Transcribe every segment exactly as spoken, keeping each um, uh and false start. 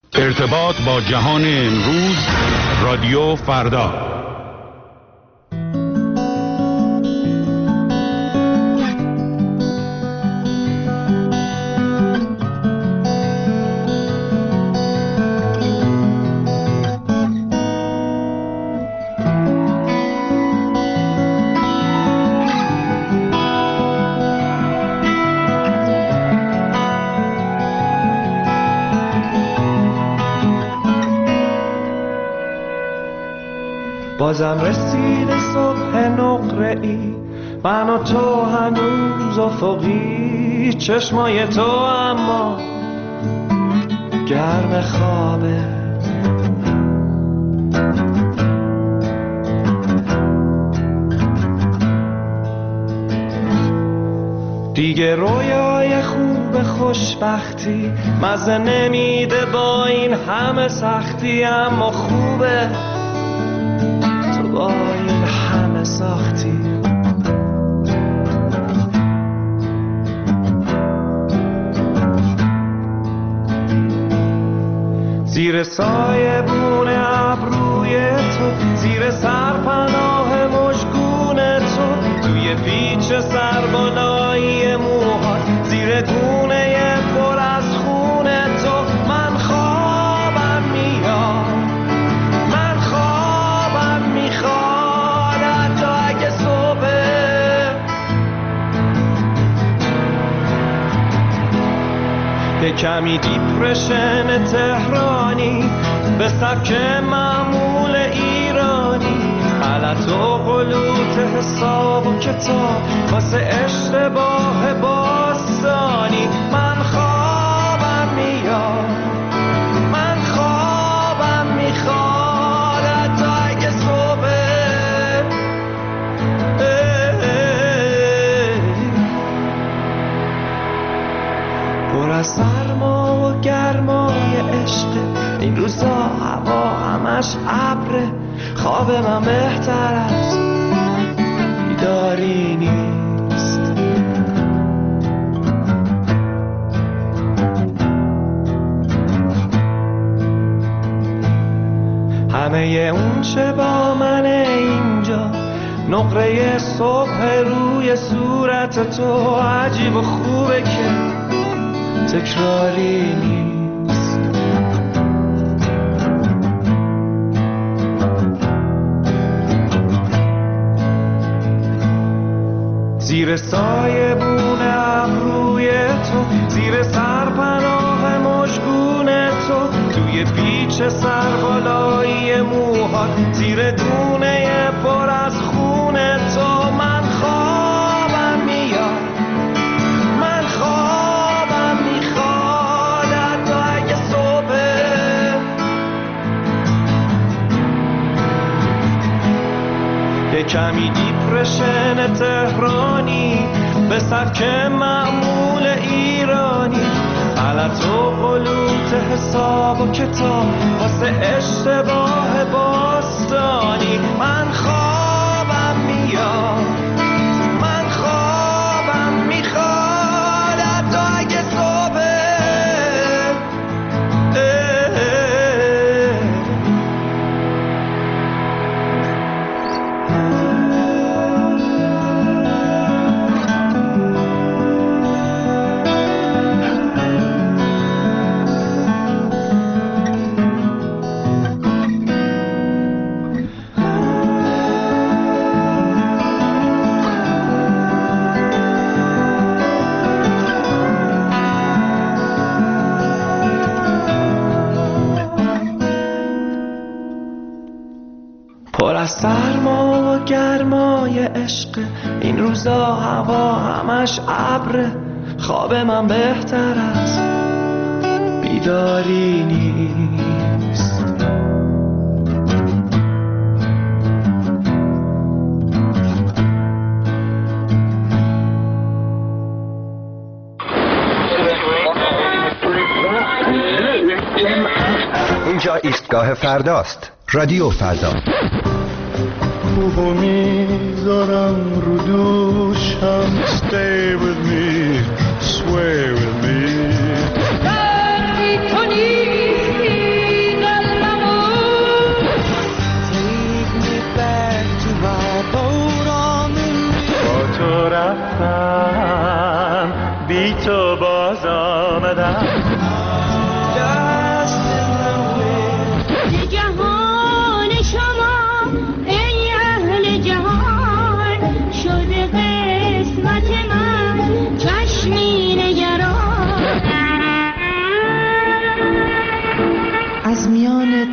ارتباط با جهان امروز، رادیو فردا. بازم رسید صبح نقره ای، من و تو هنوز افقی، چشمای تو اما گرم خوابه. دیگه رویای خوب خوشبختی مزه نمیده با این همه سختی، اما خوبه با این همه ساختی. زیر سایه بون ابروی تو، زیر سرپناه مژگون تو، توی پیچ سربالایی موهات، زیر گونه پر از خون تو، من خوابم میاد، من خوابم میخواد حتی اگه صبح. به کمی دیپرشن تهرانی، به سبک معمول ایرانی، غلط و غلوط حساب و کتاب واسه اشتباه باستانی، من خوابم میاد، من خوابم میخواد حتی اگه صبح. پر از سرما و گرمای عشق، این روزا هوا همش ابره، خواب من بهتر از بیداری نیست. همه اون چه با من اینجا، نقره صبح روی صورت تو، عجیب و خوبه که تکراری نیست. زیر سایه بون ابروی تو، زیر سرپناه مژگون تو، توی پیچ سربالایی موهات، زیر گونه پر از خون تو، من خوابم میاد، من خوابم میخواد حتی اگه صبح. یه کمی دیپرشن تهرانی، به سبک معمول ایرانی، غلط و غلوط حساب و کتاب واسه اشتباه باستانی، من خوابم میاد، من خوابم میخواد حتی اگه صبح. پر از سرما و گرمای عشق، این روزا هوا همش ابره، خواب من بهتر از بیداری نیست. اینجا ایستگاه فرداست، رادیو فردا. بوبو میذارم رو دوشم، stay with me, sway with me. وقتی تو نیستی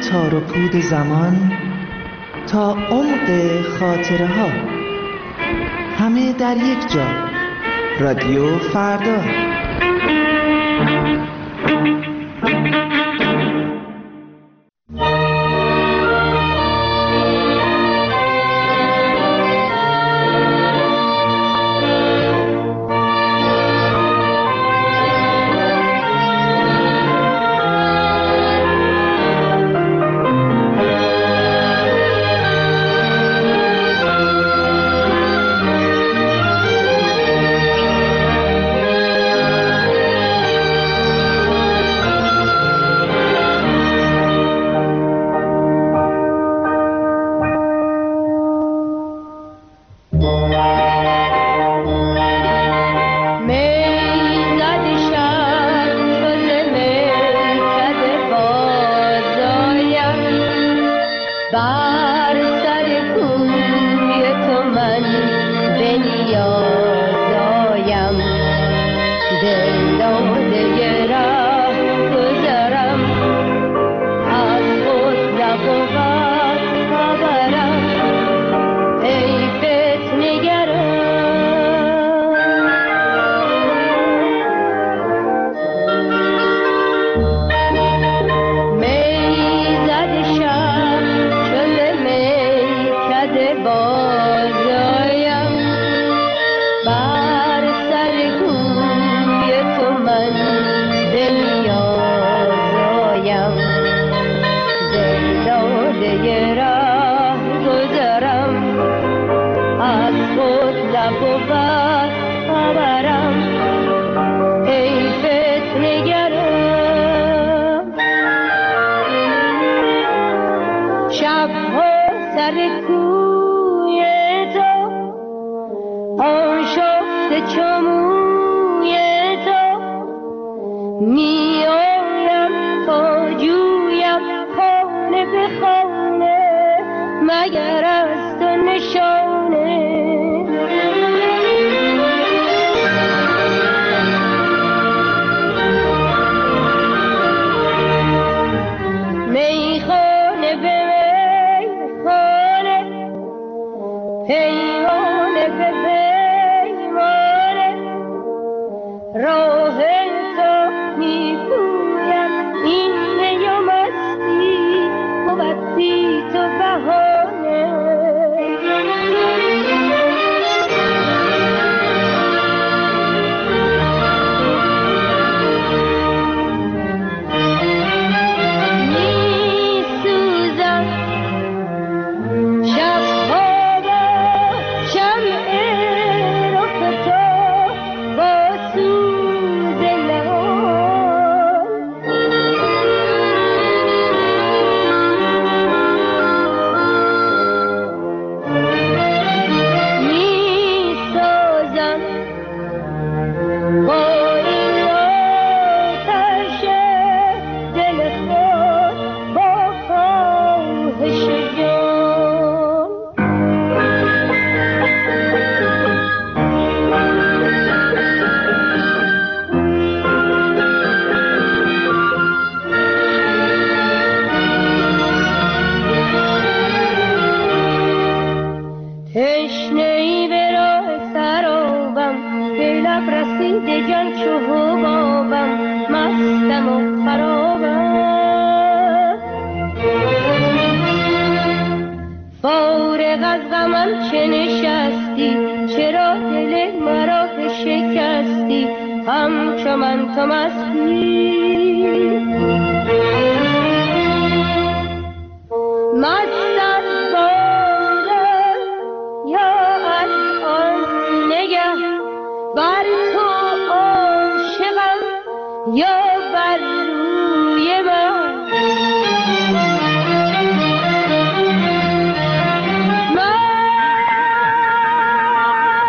تار و پود زمان تا عمق خاطره ها، همه در یک جا. رادیو فردا.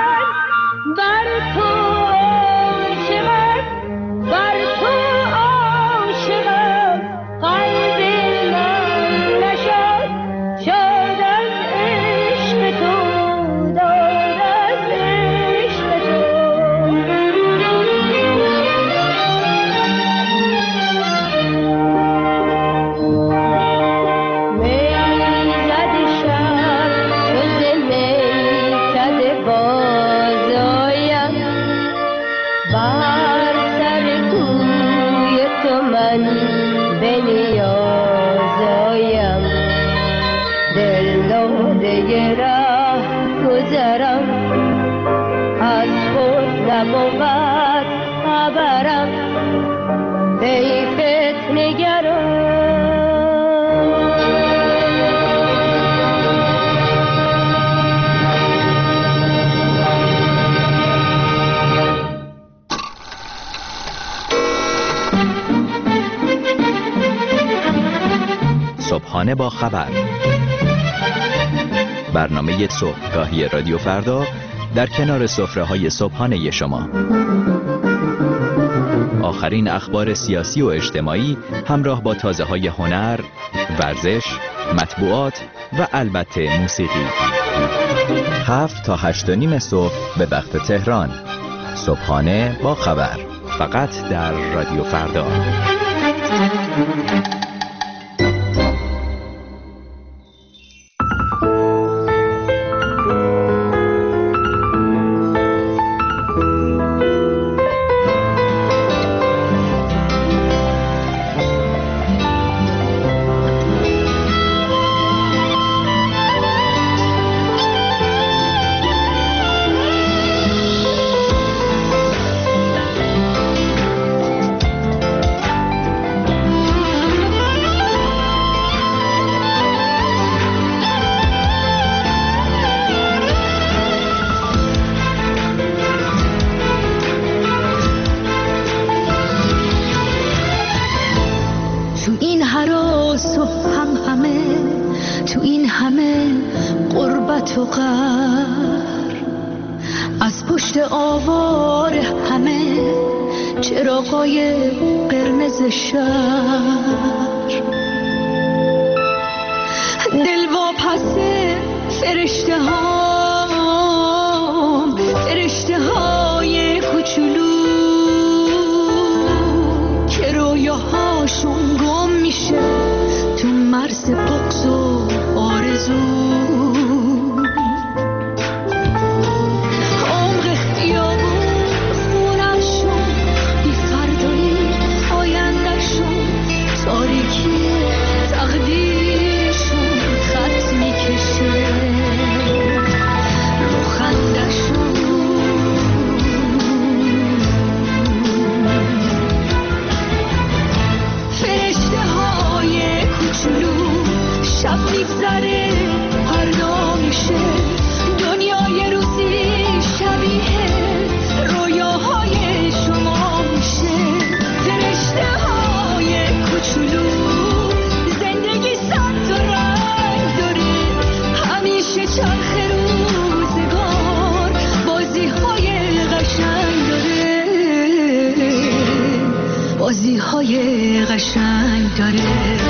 بر تو به نیازایم، دل داده راه گذرم، از خود نبود خبرم، حیفت نگرم. صبحانه با خبر، برنامه صبحگاهی رادیو فردا در کنار سفره‌های صبحانه شما. آخرین اخبار سیاسی و اجتماعی همراه با تازه‌های هنر، ورزش، مطبوعات و البته موسیقی. هفت تا هشت و نیم صبح به وقت تهران. صبحانه با خبر، فقط در رادیو فردا. از پشت آوار همه چراغای قرمز شهر، دل واپس فرشته ها، فرشته های کوچولو که رویاهاشون گم میشه تو مرز بغض و آرزو. بازی‌های قشنگ داره.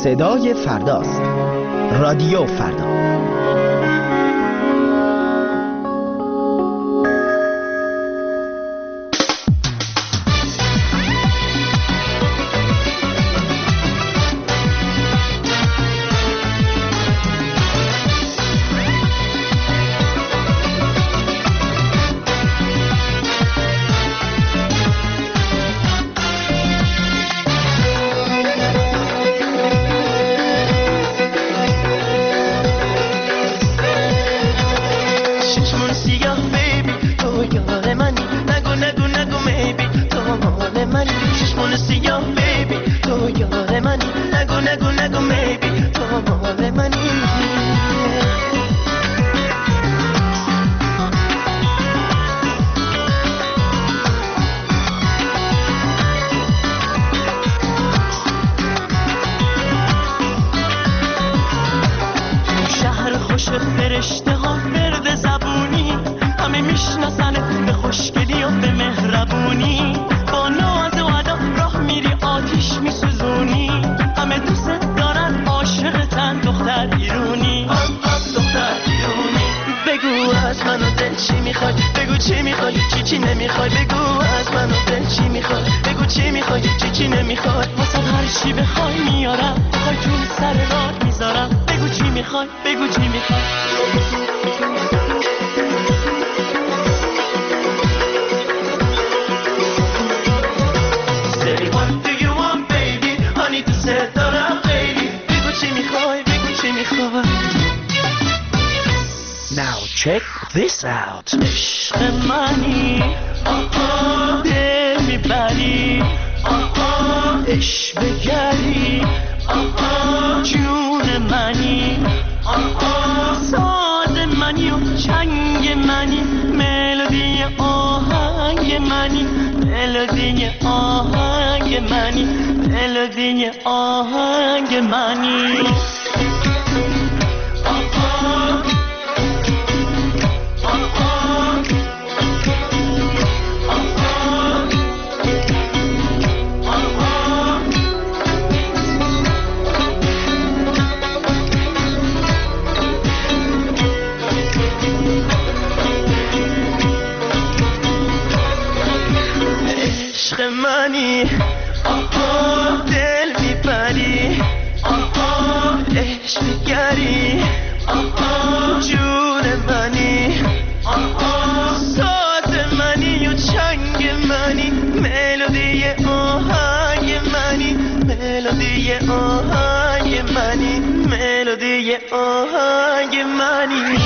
صدای فرداست. رادیو فردا. Now check this out. عشق منی آها دل میبری آها عشق بگری آها جون منی آها ساز منی و چنگ منی ملودی آهنگ منی ملودی آهنگ منی ملودی آهنگ منی منی آها دل میبری آها عشق میگری آها جون منی آها ساز منی و چنگ منی ملودی آهنگ منی ملودی آهنگ منی ملودی آهنگ منی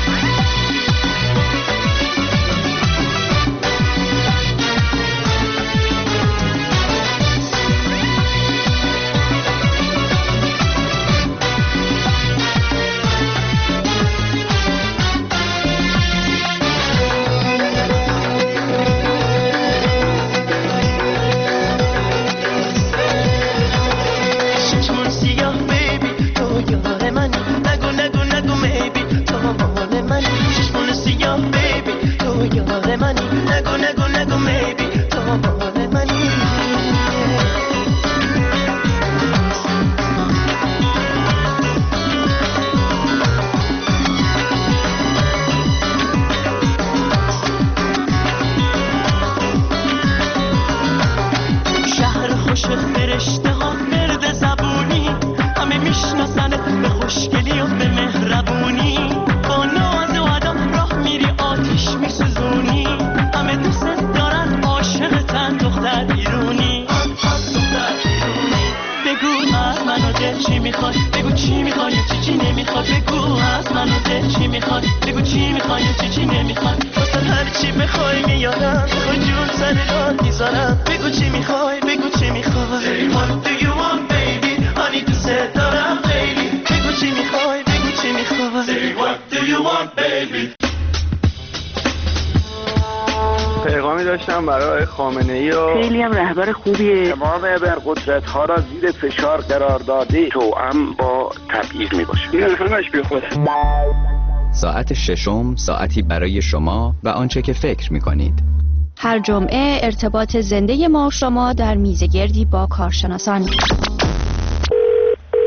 پیغامی داشتم برای خامنه‌ای و خیلی هم رهبر خوبیه. امام ابرقدرت‌ها را زیر فشار قرار داده توأم با تبعیض میباشه. این همش بی خوده. ساعت ششم ساعتی برای شما و آنچه که فکر می‌کنید. هر جمعه ارتباط زنده ما و شما در میزگردی با کارشناسان.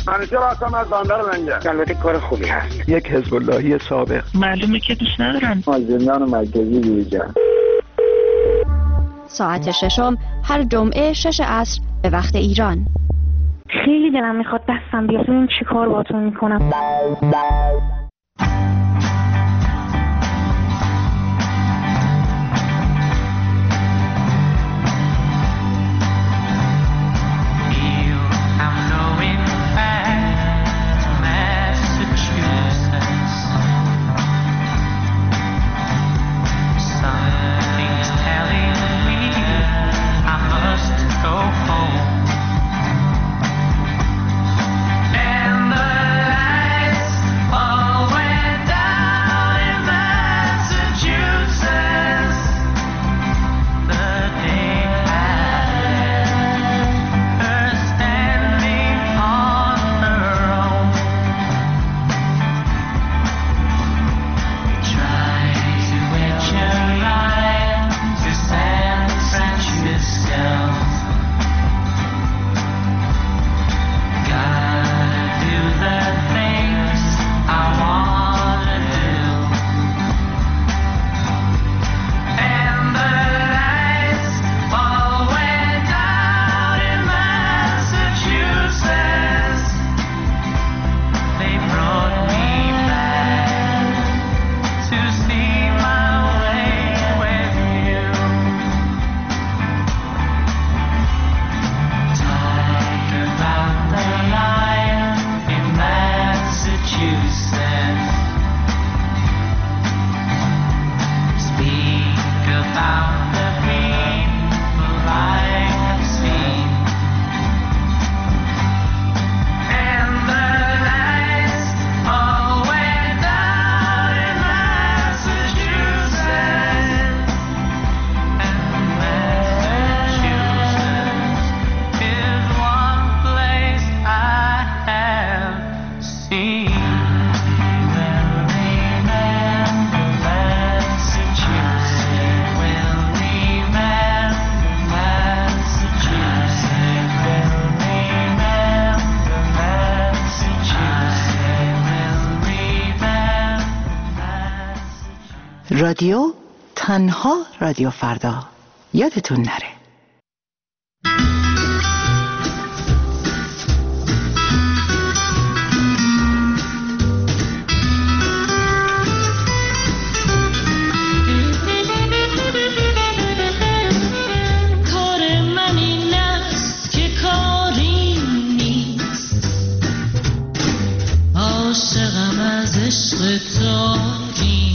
همیشه راستم از باندار منجه. البته کار خوبی هست. یک حزب اللهی سابق. معلومه که دوست ندارم. از زندان مرکزی بیرون. ساعت ششم هر جمعه شش عصر به وقت ایران. خیلی دلم میخواد دستم بیاد ببینم چی کار باهاتون میکنم. رادیو تنها رادیو فردا یادتون نره. کار من این است که کاری نیست، عاشقم از عشق تاری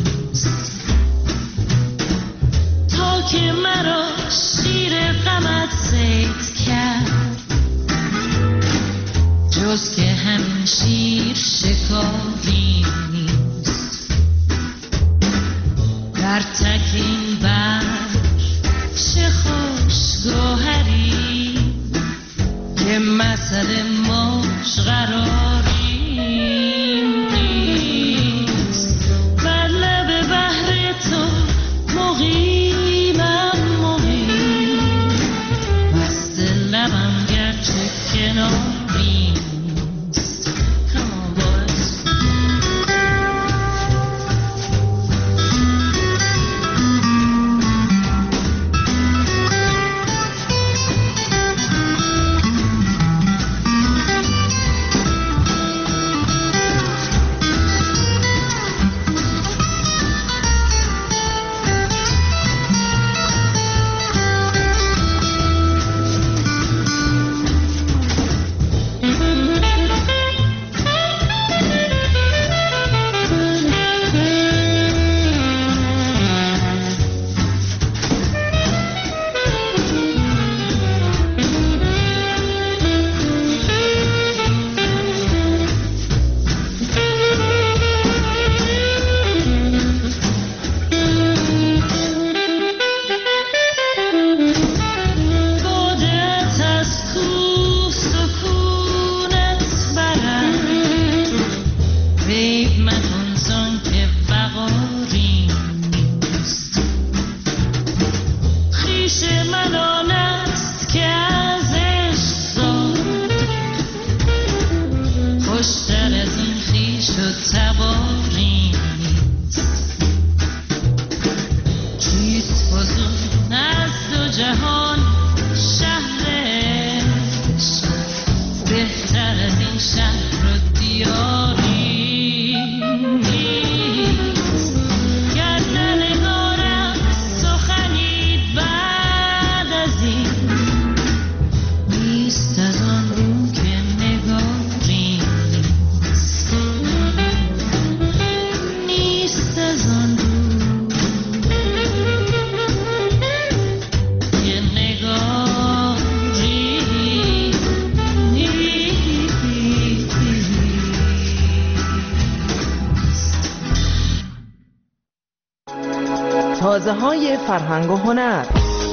که مرا شیر غمت صید کرد، جز که همین شیر شکاری نیست. در تک این بر چه خوش گوهری که مثل موج قراری نیست. بر لب بحر تو مقیم تازه های فرهنگ و هنر.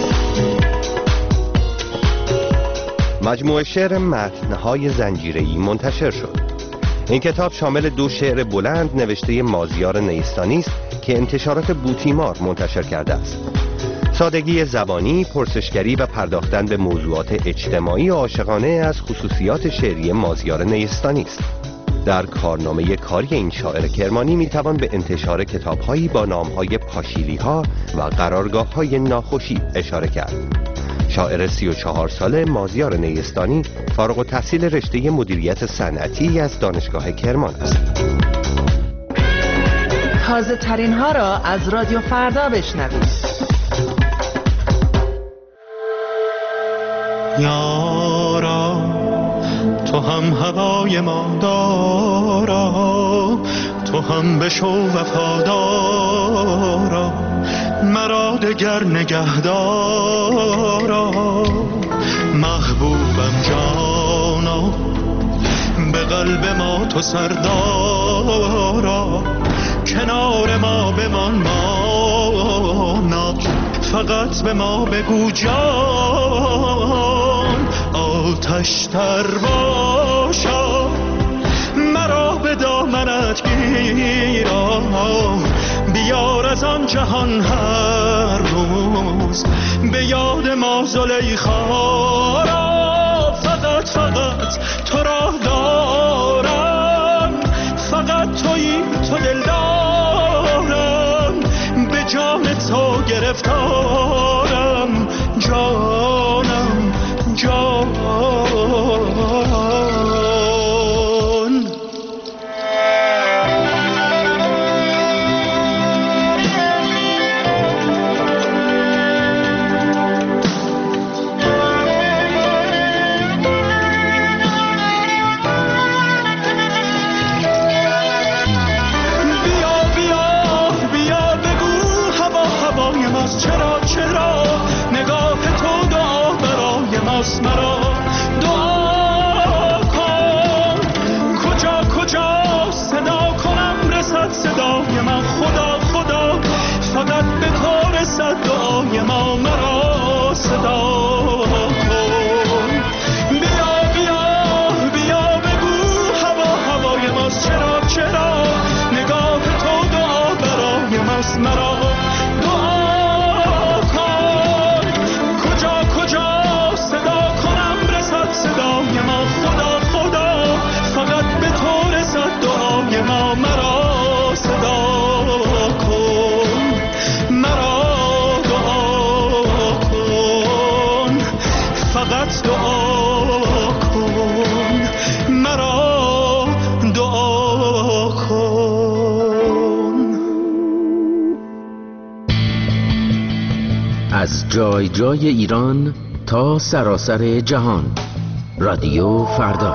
مجموعه شعر متن‌های زنجیره‌ای منتشر شد. این کتاب شامل دو شعر بلند نوشته مازیار نیستانی است که انتشارات بوتیمار منتشر کرده است. سادگی زبانی، پرسشگری و پرداختن به موضوعات اجتماعی و عاشقانه از خصوصیات شعری مازیار نیستانی است. در کارنامه کاری این شاعر کرمانی میتوان به انتشار کتاب‌هایی با نام‌های پاشیلی‌ها و قرارگاه‌های ناخوشی اشاره کرد. شاعر سی و چهار ساله مازیار نیستانی فارغ التحصیل رشته مدیریت صنعتی از دانشگاه کرمان است. تازه ترین ها را از رادیو فردا بشنوید. یارا تو هم هوای ما دارا، تو هم بشو وفادارا، مرا دگر نگهدارا. محبوبم جانا، به قلب ما تو سردارا، کنار ما بمان مانا، فقط به ما بگو جان. آتش تر باشا، مرا به دامنت گیرا، بیار از آن جهان هر روز به یاد ما زلیخا را. فقط فقط تو را دارم، فقط تویی تو دل دارم، به جان تو گرفتارم، جانم جان. مرا دعا کن، کجا کجا صدا کنم رسد صدای من. خدا خدا فقط به تو رسد دعای ما، مرا صدا کن. بیا بیا بیا بگو هوا هوای ماست، چرا چرا نگاه تو دعا برای ماست. مرا ما مرا صدا کن، مرا دعا کن، فقط دعا کن، مرا دعا کن. از جای جای ایران تا سراسر جهان، رادیو فردا.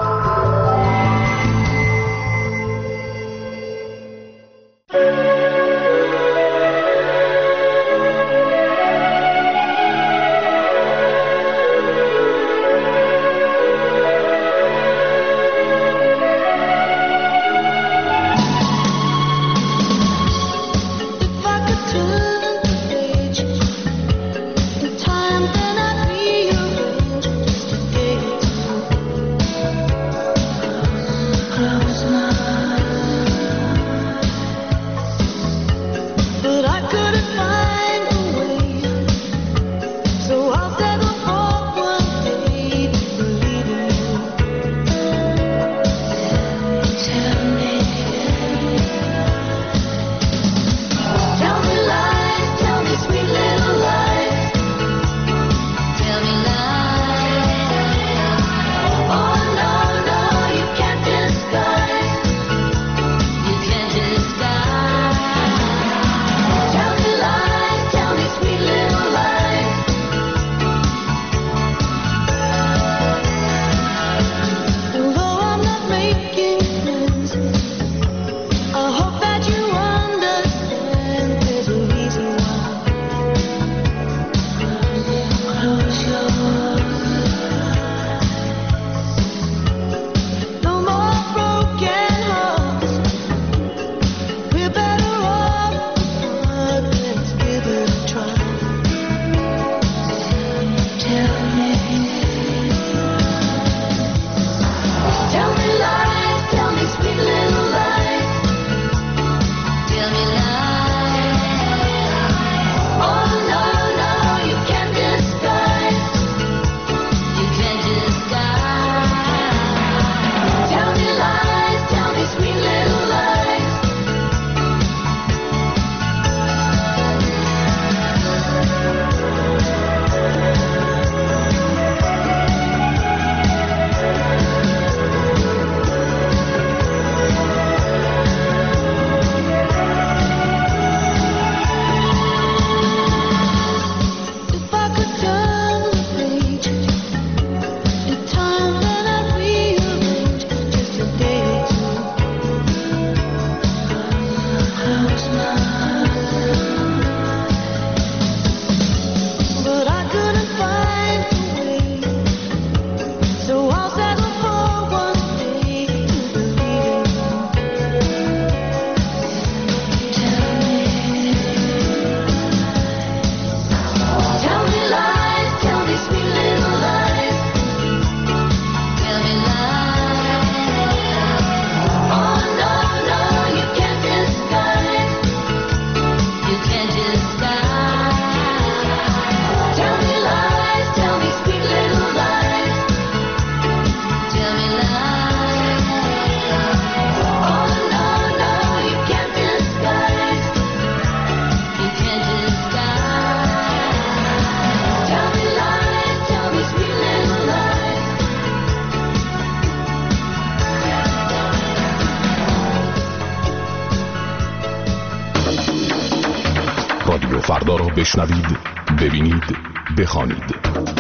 فردا را بشنوید، ببینید، بخوانید.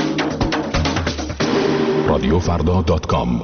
رادیو فردا دات کام.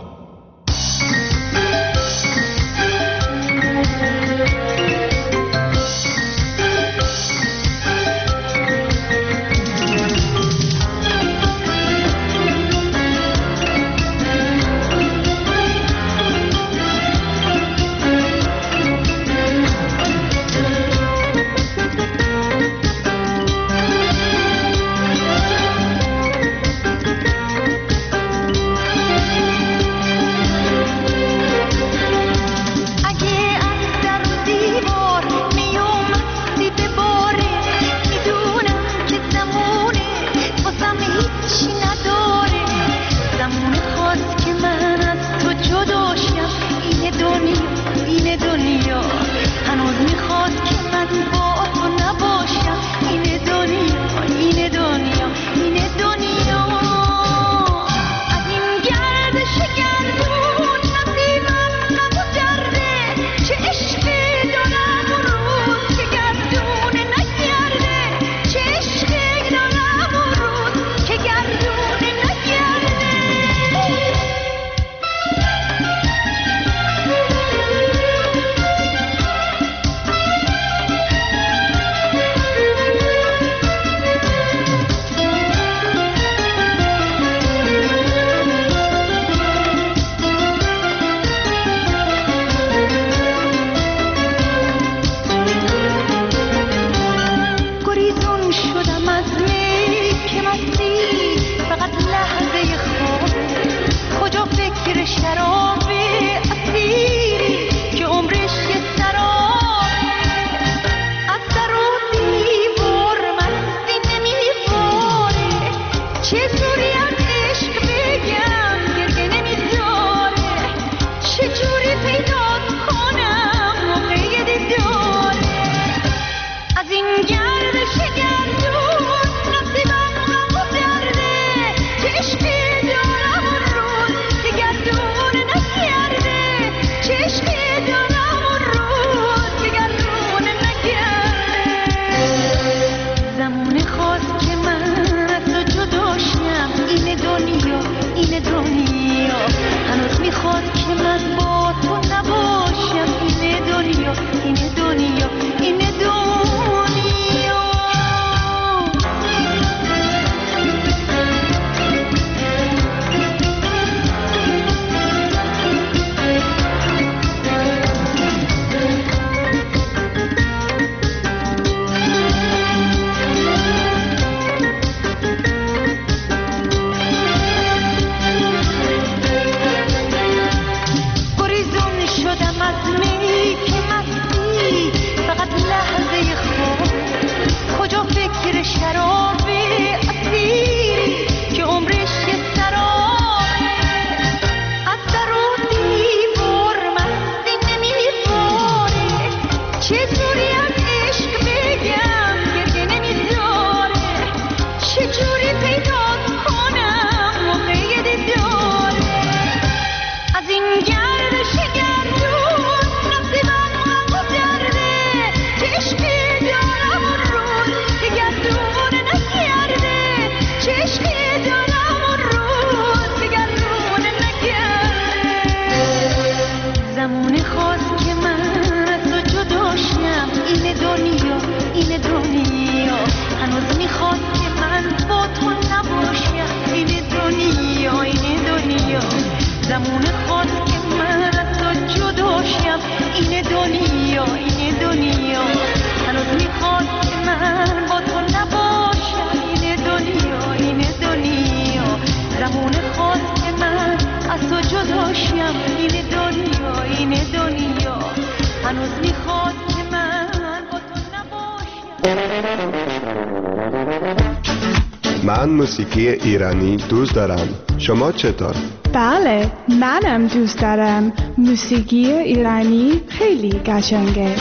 من موسیقی ایرانی دوست دارم. شما چطور؟ بله، منم دوست دارم. موسیقی ایرانی خیلی قشنگه.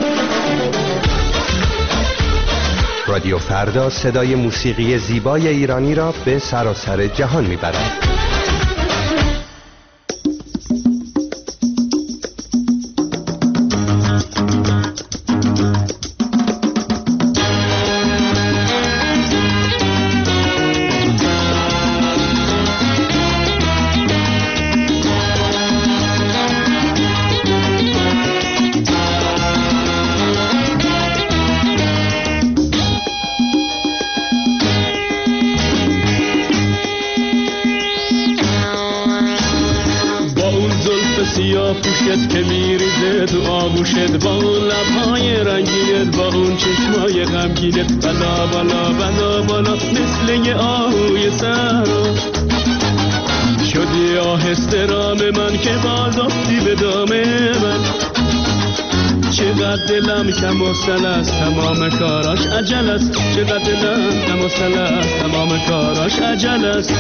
رادیو فردا صدای موسیقی زیبای ایرانی را به سراسر جهان میبرد. خوشت با اون لبهای رنگینت، با اون چشمای غمگینت، بالا بالا بالا بالا مثل یه آهوی صحرا. شدی آهسته رام من که باز افتی به دام من. چقدر دلم کم و سل است تمام کاراش عجل است، چقدر دلم کم و سل است تمام کاراش عجل است.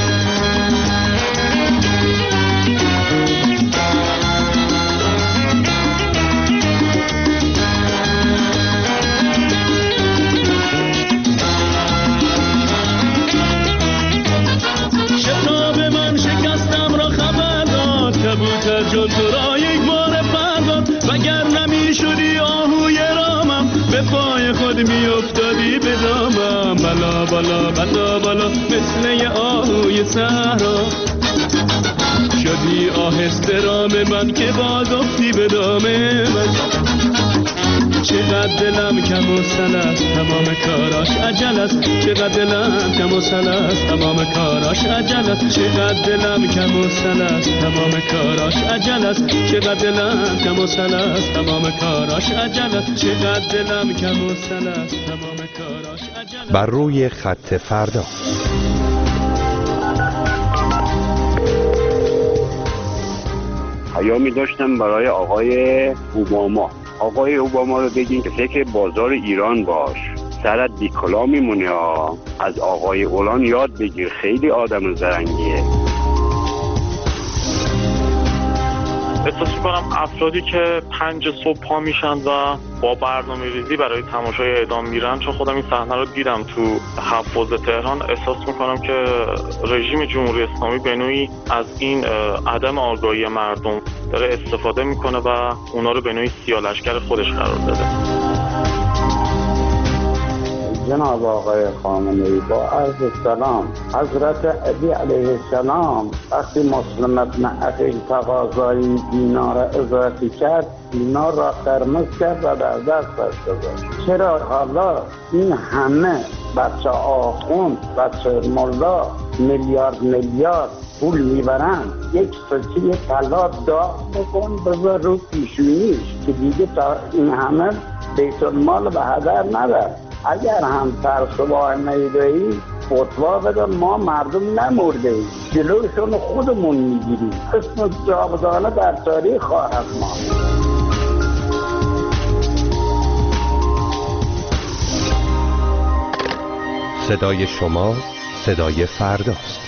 شتاب من شکستم را خبر داد، کبوتر جان تو را یک بار پرداد. وگر نمی شدی آهوی رامم، به پای خود می افتادی به دامم. بالا بالا بالا بالا مثل یه آهوی صحرا. شدی آهسته رام من که باز افتی به دام من. چقدر دلم کم و سل است تمام کاراش عجل است، چقدر دلم کم و سل است تمام کاراش عجل است. چقدر دلم کم و سل است تمام کاراش عجل است، چقدر دلم کم و سل است تمام کاراش عجل است. چقدر دلم کم و سل است تمام کاراش عجل است. بر روی خط فردا. پیامی داشتم برای آقای اوباما. آقای اوباما رو بگین که فکر بازار ایران باش، سرت بیکلا میمونه ها. از آقای اولان یاد بگیر، خیلی آدم زرنگیه. احساس می‌کنم افرادی که پنج صبح پا میشن و با برنامه ریزی برای تماشای اعدام میرن، چون خودم این صحنه رو دیدم تو حفاظ تهران، احساس می‌کنم که رژیم جمهوری اسلامی به نوعی از این عدم آگاهی مردم داره استفاده میکنه و اونا رو به نوعی سیاه‌لشکر خودش قرار داده. جناب آقای خامنه‌ای، با عرض سلام، حضرت علی علیه السلام وقتی مسلم ابن عقیل تقاضای دینار اضافی کرد، دینار را قرمز کرد و در دستش گذاشت. چرا حالا این همه بچه آخوند، بچه ملا میلیارد میلیارد پول میبرن، یک سکه طلا داغ بکن بذار رو پیشونیش که دیگه تا این همه بیت المال به هدر نره. اگر هم ترس و واهمه داری فتوا بده، ما مردم نمرده ایم، جلوشون خودمون میگیریم. اسم جاودانه در تاریخ خواهد ماند. صدای شما صدای فرداست.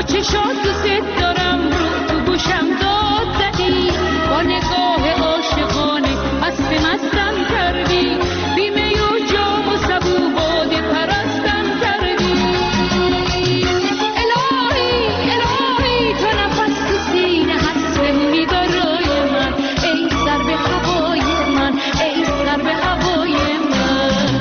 چشات دوست دارم رو تو گوشم داد زدی، با نگاه عاشقانه مست مستم کردی، بیمه و جام و سبو باده پرستم کردی. الهی الهی تو نفس تو سینه هست بمونی برای من، ای سر به هوای من، ای سر به هوای من.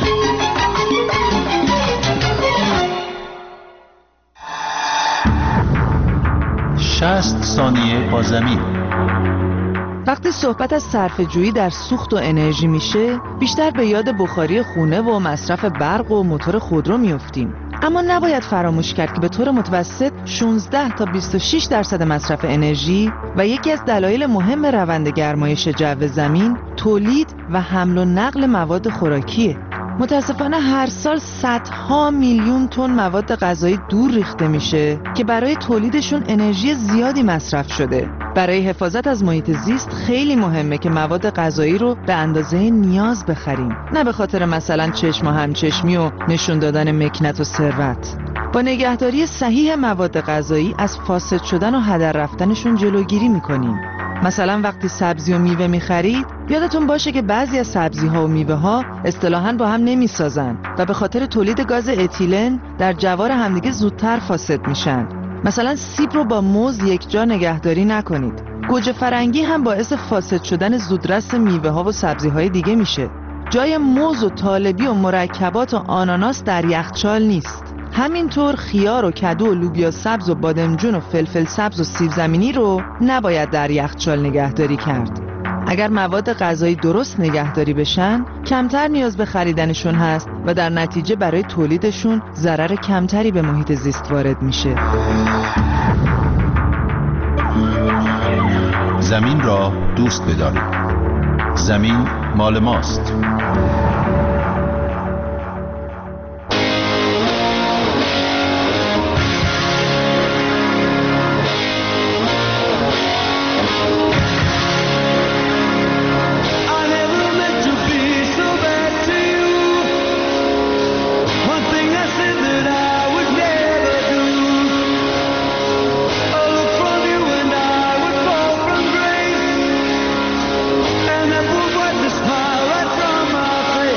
شصت ثانیه با زمین. وقتی صحبت از صرفه‌جویی در سوخت و انرژی میشه، بیشتر به یاد بخاری خونه و مصرف برق و موتور خودرو میافتیم. اما نباید فراموش کرد که به طور متوسط شانزده تا بیست و شش درصد مصرف انرژی و یکی از دلایل مهم روند گرمایش جو زمین تولید و حمل و نقل مواد خوراکیه. متاسفانه هر سال صدها میلیون تن مواد غذایی دور ریخته میشه که برای تولیدشون انرژی زیادی مصرف شده. برای حفاظت از محیط زیست خیلی مهمه که مواد غذایی رو به اندازه نیاز بخریم، نه به خاطر مثلا چشم و همچشمی و نشون دادن مکنت و ثروت. با نگهداری صحیح مواد غذایی از فاسد شدن و هدر رفتنشون جلوگیری میکنیم. مثلا وقتی سبزی و میوه میخرید یادتون باشه که بعضی از سبزی ها و میوه ها اصطلاحاً با هم نمیسازن و به خاطر تولید گاز اتیلن در جوار همدیگه زودتر فاسد میشن. مثلا سیب رو با موز یک جا نگهداری نکنید. گوجه فرنگی هم باعث فاسد شدن زودرس میوه ها و سبزی های دیگه میشه. جای موز و طالبی و مرکبات و آناناس در یخچال نیست. همینطور خیار و کدو و لوبیا سبز و بادمجون و فلفل سبز و سیب زمینی رو نباید در یخچال نگهداری کرد. اگر مواد غذایی درست نگهداری بشن، کمتر نیاز به خریدنشون هست و در نتیجه برای تولیدشون ضرر کمتری به محیط زیست وارد میشه. زمین را دوست بدارید. زمین مال ماست. Smile right from my face.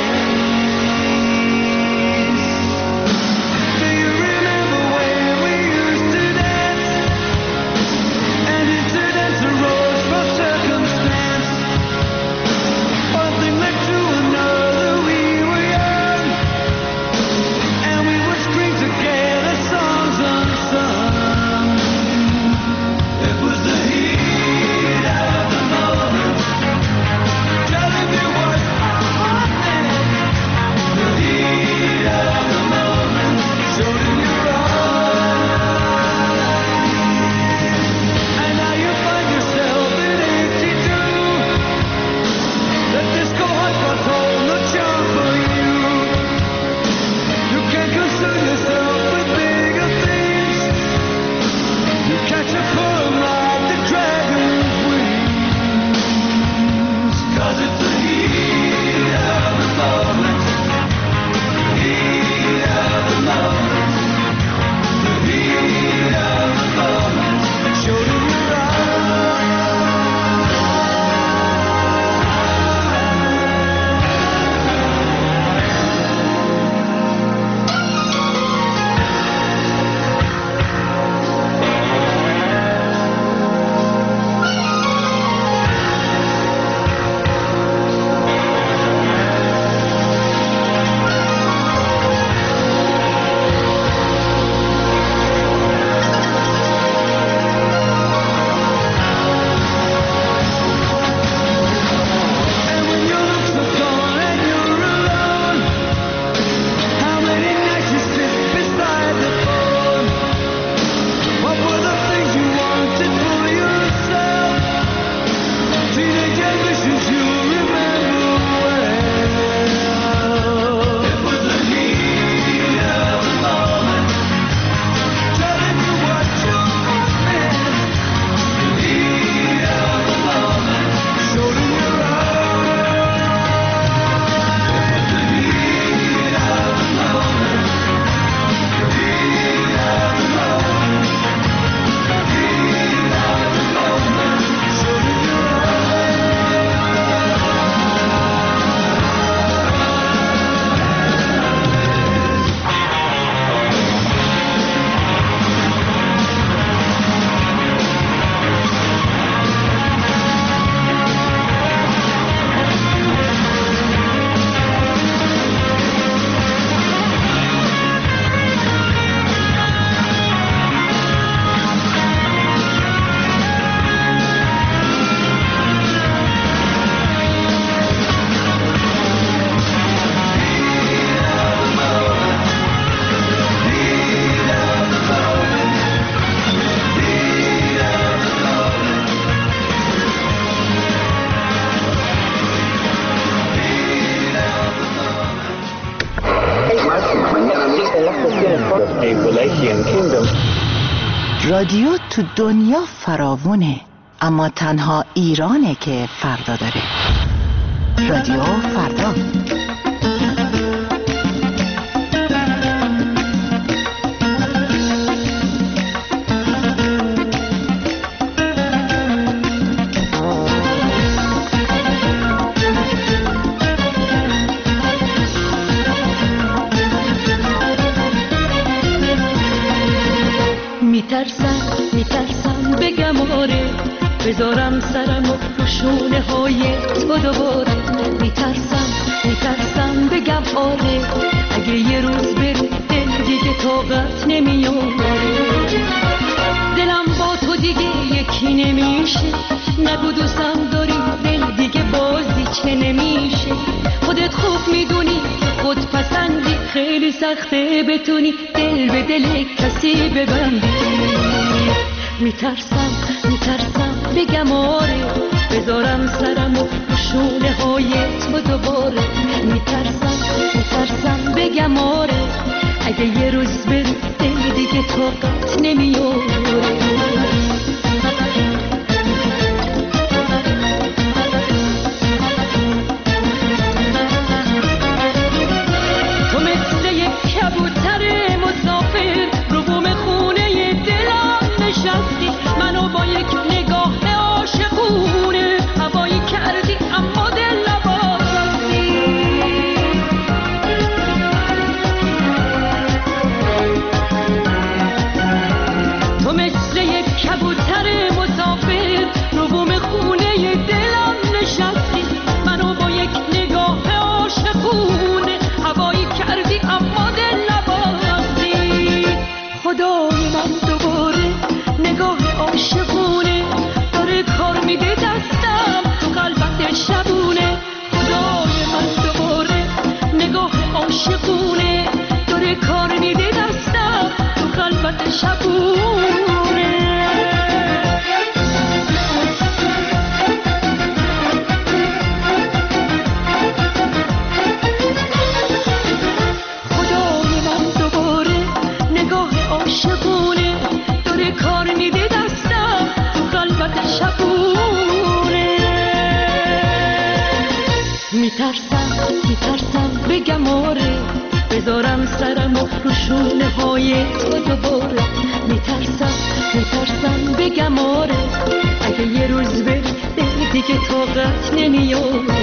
رادیو تو دنیا فراوونه، اما تنها ایرانه که فردا داره. رادیو فردا. میترسم میترسم بگم آره، بذارم سرم رو شونه های تو دوباره. میترسم میترسم بگم آره، اگه یه روز بری دل دیگه طاقت نمیاره. دلم با تو دیگه یکی نمیشه، نگو دوستم داری دل دیگه بازی چه نمیشه. خودت خوب میدونی خود پسندی، خیلی سخته بتونی دل به دل کسی ببندی. میترسم میترسم بگم آره، بذارم سرم و شونه های تو دوباره. میترسم میترسم بگم آره، اگه یه روز بری دل دیگه طاقت نمیاره. میترسم میترسم بگم آره، بذارم سرم رو شونه های تو دوباره. میترسم میترسم بگم آره، اگه یه روز بری دل دیگه طاقت نمیاره.